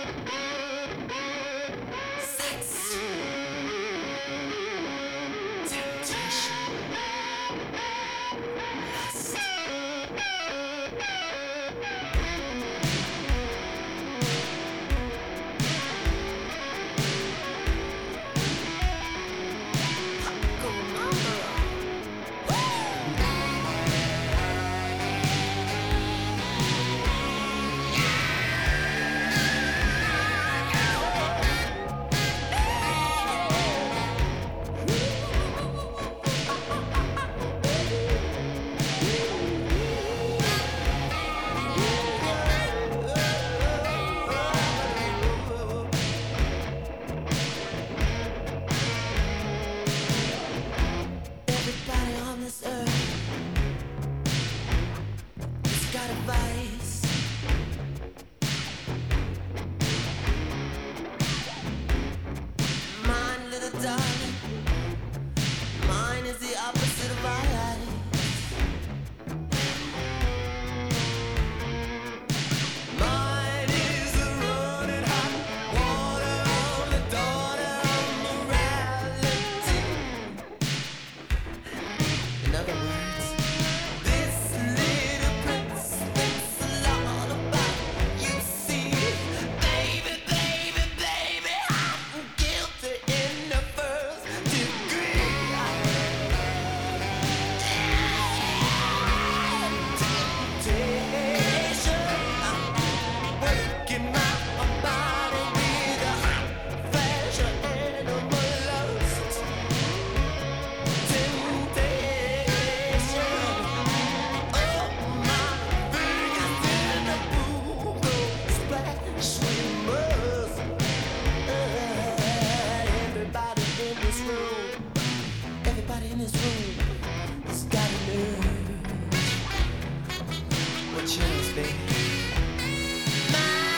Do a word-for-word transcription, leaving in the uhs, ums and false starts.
Sex, temptation, lust. Everybody on this earth has got a vice. Mine, little darling, mine is the opposite of vice. Mine is the running hot water on the daughter of morality. In other words, this little prince thinks a lot about you. See, baby, baby, baby, I'm guilty in the first degree. Temptation, working my body with a hot flash of animal lust. Temptation, oh my fingers in the pool go splash, we must. Everybody in this room, everybody in this room has got a nerve. What's yours, baby?